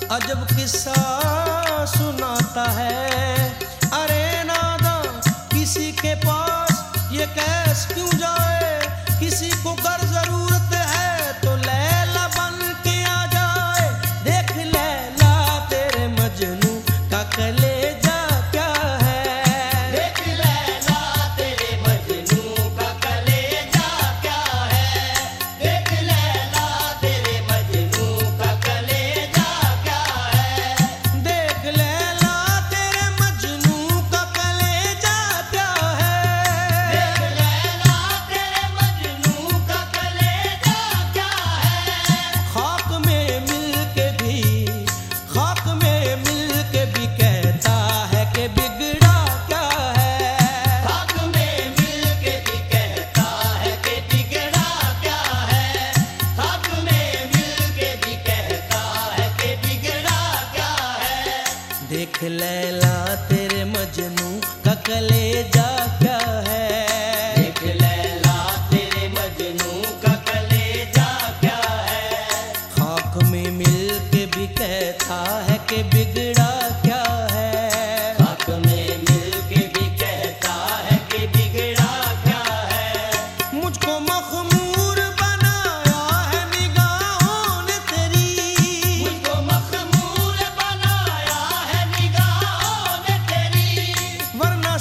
अजब किस्सा सुनाता है। अरे नादा किसी के पास ये कैस क्यों जाए, किसी को कर जरूरत है तो लैला बन के आ जाए। देख लैला तेरे मजनू का कलेजा क्या है, देख लैला तेरे मजनू का कलेजा क्या है, देख लैला तेरे मजनू का कलेजा क्या है, देख लैला तेरे मजनू का कलेजा क्या है, देख लैला तेरे मजनू का कलेजा क्या है। खाक में मिल के भी, खाक में मिल के भी कहता है कि बिगड़ा क्या है, खाक में मिल के भी कहता है कि बिगड़ा क्या है, खाक में मिल के भी कहता है कि बिगड़ा क्या है। देख लैला तेरे मजनू का कलेजा क्या है, देख लैला तेरे मजनू का कलेजा क्या है, खाक में मिल के भी कहता है कि बिगड़ा क्या है, खाक में मिल के भी कहता है कि बिगड़ा क्या है। मुझको मखमूर बनाया है निगाहों ने तेरी, मुझको मखमूर बनाया है निगाहों ने तेरी, वरना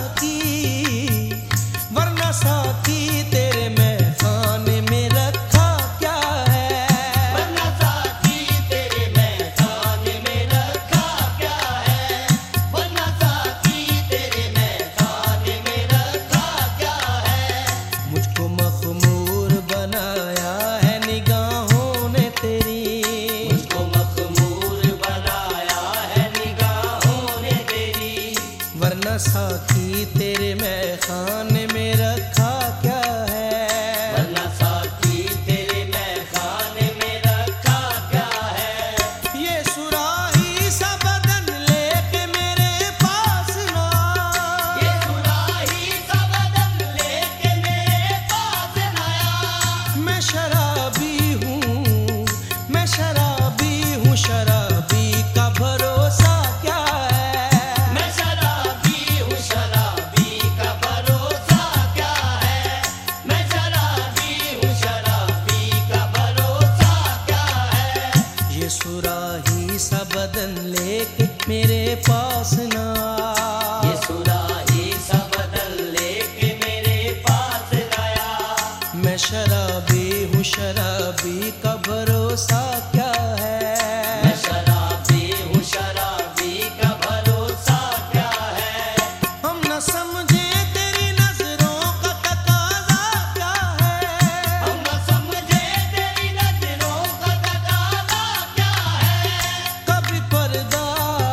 साथी तेरे महखाने में रखा क्या है, वरना साथी तेरे महखाने में रखा क्या है, वरना साथी तेरे महखाने में रखा क्या है। मुझको मखमूर बनाया है निगाहों ने तेरी, मुझको मखमूर बनाया है निगाहों ने तेरी, वरना साथी तेरे महखाने में रखा क्या है, वरना साथी तेरे महखाने में रखा क्या है। ये सुराही सा बदन लेके मेरे पास ना, ये सुराही सा बदन लेके मेरे पास आया, मैं शराबी हूँ, मैं शराबी हूँ, शराबी का भरोसा क्या है, मैं शराबी हूँ, शराबी का भरोसा क्या है, मैं शराबी हूँ, शराबी का भरोसा क्या है। ये सुराही सा बदन लेके मेरे पास ना, ये सुराही सा बदन लेके मेरे पास आया, मैं शराबी हूँ, शराबी का भरोसा क्या है, मैं शराबी हूँ, शराबी का भरोसा क्या है। हम न समझे तेरी नजरों का तकाजा क्या है, हम न समझे तेरी नजरों का तकाजा क्या है, कभी पर्दा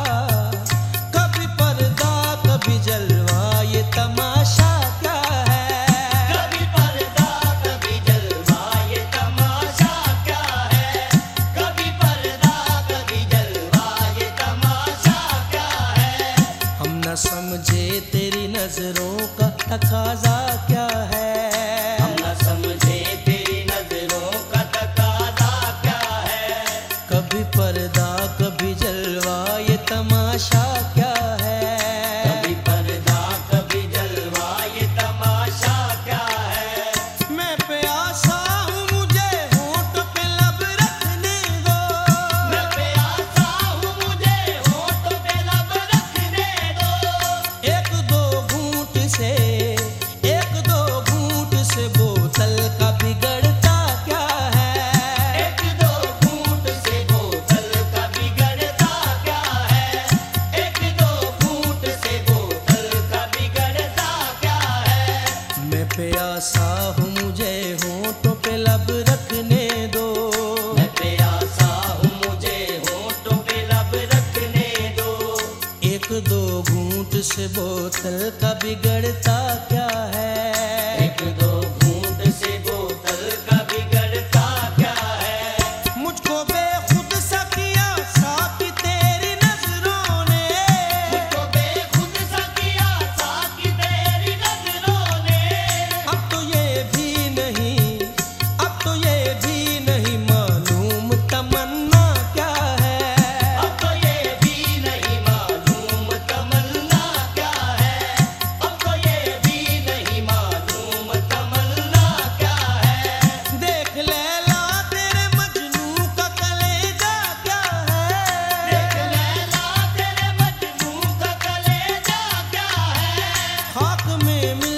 कभी जलवा ये तमाशा क्या है, कभी पर्दा कभी जलवा ये तमाशा क्या है, कभी पर्दा कभी जलवा ये तमाशा क्या है। हम न समझे तेरी नजरों का तकाजा क्या है, हम न समझे तेरी नजरों का तकाजा क्या है, कभी पर्दा कभी जलवा ये तमाशा क्या है, कभी पर्दा कभी जलवा ये तमाशा क्या है। मैं प्यासा हूँ मुझे होंठ पे लब रखने दो, मैं प्यासा हूँ मुझे होंठ पे लब रखने दो, एक दो घूंट से बोतल का बिगड़ता क्या है, एक दो घूंट से बोतल का बिगड़ता क्या है, एक दो घूंट से बोतल का बिगड़ता क्या है। मैं प्यासा हूँ मुझे होंठों पे लब रखने दो, मैं प्यासा हूँ मुझे होंठों पे लब रखने दो, एक दो घूंट से बोतल का बिगड़ता क्या है, एक दो घूंट से बोतल का बिगड़ता क्या है। मुझको बेखुद सा किया साथी तेरी नजरों ने, मुझको बेखुद सा किया साथी तेरी नजरों ने, अब तो ये भी नहीं मालूम तमन्ना क्या है, में मिल